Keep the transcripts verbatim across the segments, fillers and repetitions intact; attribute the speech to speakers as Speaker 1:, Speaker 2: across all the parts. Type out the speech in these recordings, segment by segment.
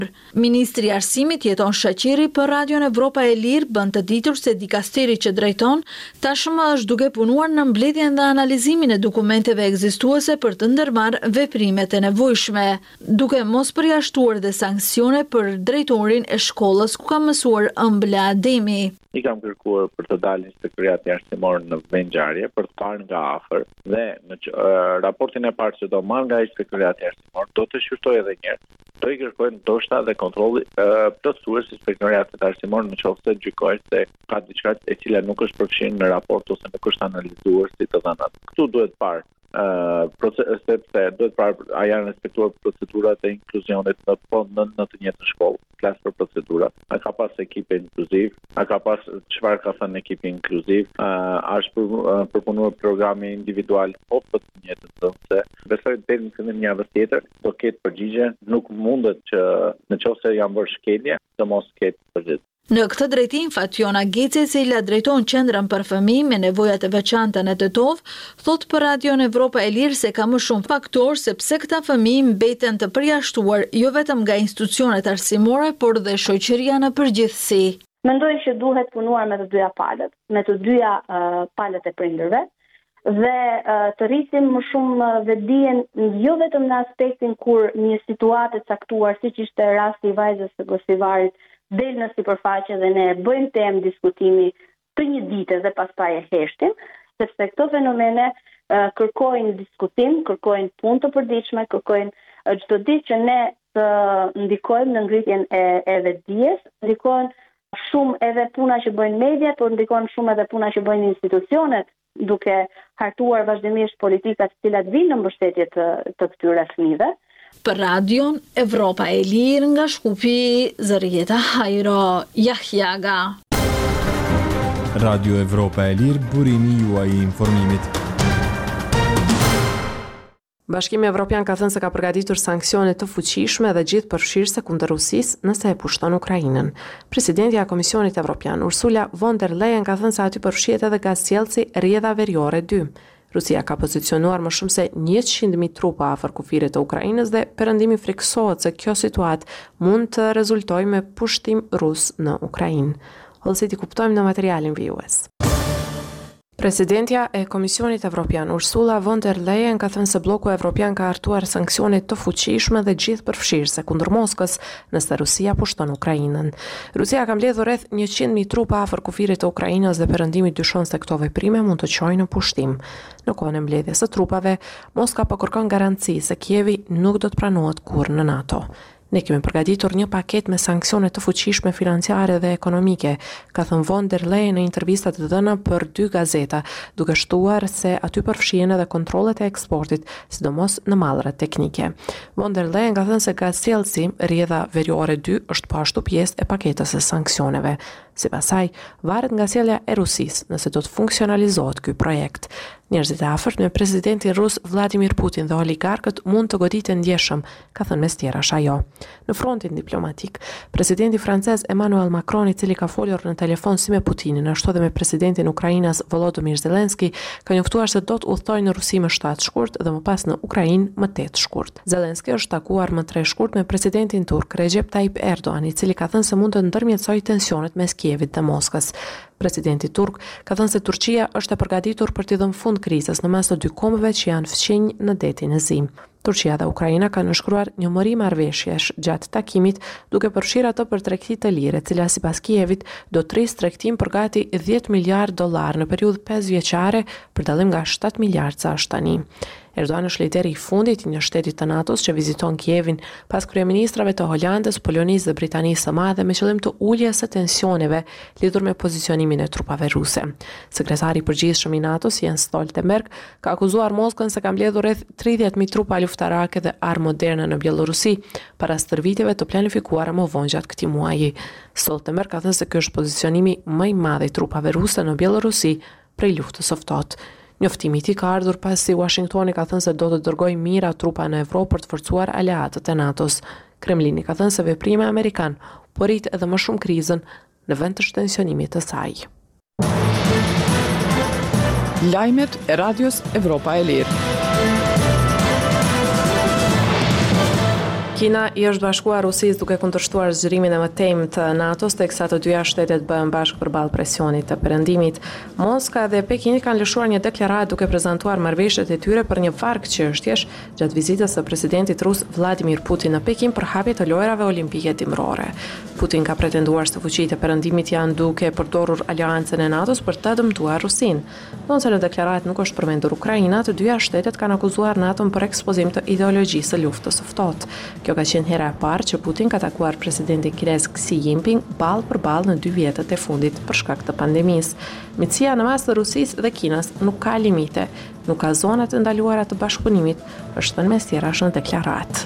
Speaker 1: Ministri i Arsimit Jeton Shaqiri për Radion Evropa e Lirë bën të ditur se dikasteri që drejton tashmë është duke punuar në mbledhjen dhe analizimin e dokumenteve ekzistuese për të ndërmarrë veprimet e nevojshme, duke mos përjashtuar dhe sanksione për drejtorin e shkollës ku ka mësuar Ëmbla Ademi.
Speaker 2: I kam kërkuar për të dalë inspektoriati arsimor në vendngjarje për të parë nga afër dhe në që, uh, raportin e parë që do marrë nga inspektoriati arsimor do të shqyrtoj edhe një herë. Do i kërkojnë ndoshta dhe kontrolli uh, plotësues inspektoriatit arsimor në qoftë se gjykojnë se ka diçka e cila nuk është përfshirë në raport ose nuk është analizuar si të dhënat. Këtu duhet parë Uh, sepse duhet parë a janë respektuar procedurat e inkluzionit në, po, në, në të njëjtën shkollë, klasë për procedura. A ka pas ekipe inkluziv, a ka pas çfarë ka thënë ekipi inkluziv, uh, a është për, uh, përpunuar programi individual po për të njëjtën dhënëse. Besoj deri në fillim javës tjetër do ketë përgjigje, nuk mundet që nëse janë bërë shkelje, të mos ketë përgjigje.
Speaker 1: Në këtë drejtim, Fatjona Geci, e cila drejton qendrën për fëmijë me nevojat e veçanta në Tetov, thot për Radion Evropa e Lirë se ka më shumë faktor sepse këta fëmijë mbeten të përjashtuar jo vetëm nga institucionet arsimore, por dhe shoqëria në përgjithësi.
Speaker 3: Mendoj që duhet punuar me të dyja palët, me të dyja uh, palët e prindërve dhe uh, të rrisim më shumë uh, vetdijen jo vetëm në aspektin kur një situatë e caktuar, siç ishte rasti i vajzës së Gosivarit, del në sipërfaqe dhe ne bëjmë temë diskutimi të një dite dhe pastaj e heshtim, sepse këto fenomene uh, kërkojnë diskutim, kërkojnë punë të përditshme, kërkojnë uh, çdo ditë që ne të ndikojmë në ngritjen e, e vetdijes, ndikojnë shumë edhe puna që bëjnë media, por ndikojnë shumë edhe puna që bëjnë institucionet, duke hartuar vazhdimisht politikat të cilat vinë në mbështetje të, të këtyre fëmijëve.
Speaker 1: Për Radion Evropa e Lirë nga Shkupi, Zërieta Hajro, Jahjaga.
Speaker 4: Radio Evropa e Lirë, burimi juaj i informimit.
Speaker 5: Bashkimi Evropian ka thënë se ka përgatitur sanksione të fuqishme dhe gjithë përfshirëse kundër Rusisë nëse e pushton Ukrainën. Presidentja e Komisionit Evropian, Ursula von der Leyen, ka thënë se aty përfshihet edhe gazsjellsi rrjedha veriore dy. Rusia ka pozicionuar më shumë se njëqind mijë trupa afër kufirit të Ukrainës dhe perëndimi friksohet se kjo situatë mund të rezultojë me pushtim rus në Ukrainë. Ose ti kuptojmë në materialin vijues. Presidentja e Komisionit Evropian, Ursula von der Leyen, ka thënë se bloku evropian ka hartuar sanksione të fuqishme dhe gjithë përfshirëse kundër Moskës nëse Rusia pushton Ukrainën. Rusia ka mbledhur rreth njëqind mijë trupa afër kufirit të Ukrainës dhe perëndimi dyshon se këto veprime mund të çojnë në pushtim. Në kohën e mbledhjes së trupave, Moska po kërkon garanci se Kievi nuk do të pranohet kurrë në NATO. Ne kemi përgatitur një paket me sanksione të fuqishme financiare dhe ekonomike, ka thënë von der Leyen në intervistat të dhëna për dy gazeta, duke shtuar se aty përfshihen edhe kontrollet e eksportit, sidomos në mallrat teknike. Von der Leyen ka thënë se gazsjellsi rrjedha veriore dy është po ashtu pjesë e paketës së sanksioneve. Sipas saj, varet nga sjellja e Rusisë nëse do të funksionalizohet ky projekt. Njerëzit e afërt me presidentin rus Vladimir Putin dhe oligarkët mund të goditen ndjeshëm, ka thënë mes tjerash ajo. Në frontin diplomatik, presidenti francez Emmanuel Macron, i cili ka folur në telefon si me Putinin, ashtu edhe me presidentin e Ukrainës Volodymyr Zelensky, ka njoftuar se do të udhtojë në Rusi më shtatë shkurt dhe më pas në Ukrainë më tetë shkurt. Zelensky është takuar më tre shkurt me presidentin turk Recep Tayyip Erdogan, i cili ka thënë se mund të ndërmjetësojë tensionet mes Kievit dhe Moskës. Presidenti turk ka thënë se Turqia është e përgatitur për t'i dhënë fund krizës në mes të dy kombëve që janë fqinj në detin e Zi. Turqia dhe Ukraina kanë nënshkruar një mëri marrëveshjesh gjatë takimit, duke përfshirë ato për tregti të lirë, e cila sipas Kievit do të rrisë tregtim për gati dhjetë miliardë dollar në periudhë pesë vjeçare, për dallim nga shtatë miliardë sa është tani. Erdogan është lideri i fundit i një shtetit të NATO-s që viziton Kievin pas kryeministrave të Holandës, Polonisë dhe Britanisë së Madhe me qëllim të uljes së tensioneve lidhur me pozicionimin e trupave ruse. Sekretari i përgjithshëm i NATO-s, Jens Stoltenberg, ka akuzuar Moskën se ka mbledhur rreth tridhjetë mijë trupa luftarake dhe armë moderne në Bielorusi para stërvitjeve të planifikuara më vonë gjatë këtij muaji. Stoltenberg ka thënë se ky është pozicionimi më i madh i trupave ruse në Bielorusi prej luftës së ftohtë. Njoftimi i tij ka ardhur pasi Washingtoni ka thënë se do të dërgojë mira trupa në Evropë për të forcuar aleatët e NATO-s. Kremlini ka thënë se veprimi amerikan po rrit edhe më shumë krizën në vend të shtensionimit të saj.
Speaker 6: Lajmet e Radios Evropa e Lirë.
Speaker 5: Kina i është bashkuar Rusisë duke kundërshtuar zgjerimin e mëtejmë të NATO-s, teksa të dyja shtetet bëhen bashkë përballë presionit të Perëndimit. Moska dhe Pekini kanë lëshuar një deklaratë duke prezantuar marrëveshjet e tyre për një varg çështjesh gjatë vizitës së presidentit rus Vladimir Putin në Pekin për hapje të lojrave olimpike dimrore. Putin ka pretenduar se fuqitë e Perëndimit janë duke përdorur aleancën e NATO-s për të dëmtuar Rusinë. Nëse në deklaratë nuk është përmendur Ukraina, të dyja shtetet kanë akuzuar NATO-n për ekspozim të ideologjisë së luftës së ftohtë. Kjo ka qenë hera e parë që Putin ka takuar presidentin kinez Xi Jinping ballë për ballë në dy vjetët e fundit për shkak të pandemisë. Miqësia në mes të Rusisë dhe Kinës nuk ka limite, nuk ka zona të ndaluara të bashkëpunimit, është thënë mes tjerash në deklaratë.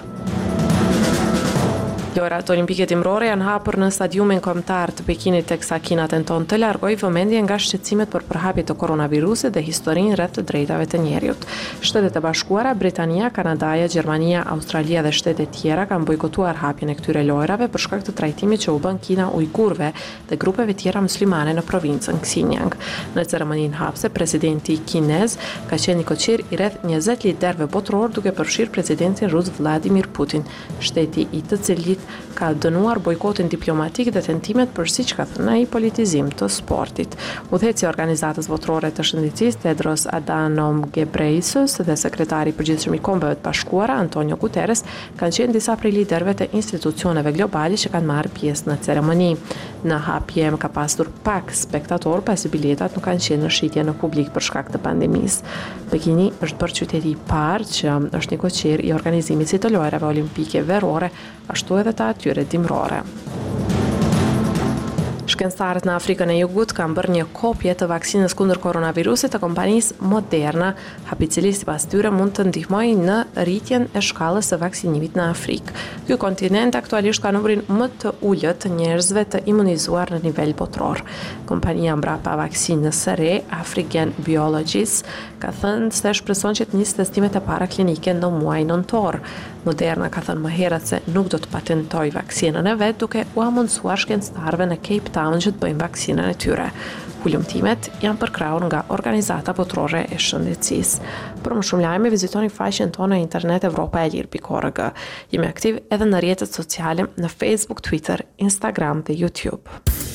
Speaker 5: Lojrat olimpike dimrore janë hapur në stadiumin kombëtar të Pekinit teksa Kina tenton të largojë vëmendjen nga shqetësimet për përhapjen të koronavirusit dhe historinë rreth të drejtave të njerëzit. Shtetet e Bashkuara, Britania, Kanadaja, Gjermania, Australia dhe shtete tjera kanë bojkotuar hapjen e këtyre lojrave për shkak të trajtimit që u bën Kina ujgurëve dhe grupeve tjera muslimane në provincën Xinjiang. Në ceremoninë hapse, presidenti kinez ka qenë një koqir i rreth njëzet liderëve botror duke përfshirë presidentin rus Vladimir Putin, shteti i të cilit ka dënuar bojkotin diplomatik dhe tentimet për, siç ka thënë ai, politizim të sportit. Udhëheci i organizatës botrore të shëndetësisë Tedros Adhanom Ghebreyesus dhe sekretari i përgjithshëm i Kombeve të Bashkuara Antonio Guterres kanë qenë disa prej liderëve të institucioneve globale që kanë marrë pjesë në ceremoni. Në hapje ka pasur pak spektatorë pasi biletat nuk kanë qenë në shitje në publik për shkak të pandemisë. Pekini është bërë qyteti i parë që është një koqir i organizimit si të lojrave olimpike verore, ashtu edhe të atyre dimrore. Shkencëtarët në Afrikën e Jugut kanë bërë një kopje të vaksinës kundër koronavirusit të kompanisë Moderna, hapi i cili sipas tyre mund të ndihmojë në rritjen e shkallës së vaksinimit në Afrikë. Ky kontinent aktualisht ka numrin më të ulët të njerëzve të imunizuar në nivel botror. Kompania mbrapa vaksinës së re, African Biologies, ka thënë se shpreson që të nisë testimet e para klinike në muajin nëntor. Moderna ka thënë më herët se nuk do të patentojë vaksinën e vet, duke u amundsuar shkencëtarëve në Cape Town që të bëjnë vaksinën e tyre. Hulumtimet janë përkrahur nga Organizata Botrore e Shëndetësisë. Për më shumë lajme, vizitoni faqen tonë në internet evropa e lir pikë org. Jemi aktiv edhe në rrjetet sociale në Facebook, Twitter, Instagram dhe YouTube.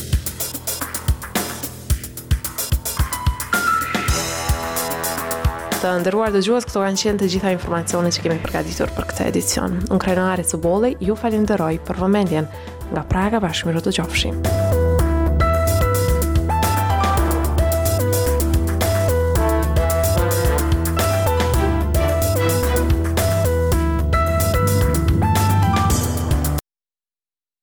Speaker 5: Të nderuar dëgjues, këto kanë qenë të gjitha informacionet që kemi përgatitur për këtë edicion. Unë Krenari Cubolej ju falenderoj për vëmendjen. Nga Praga, bashkëmiru të qofshim.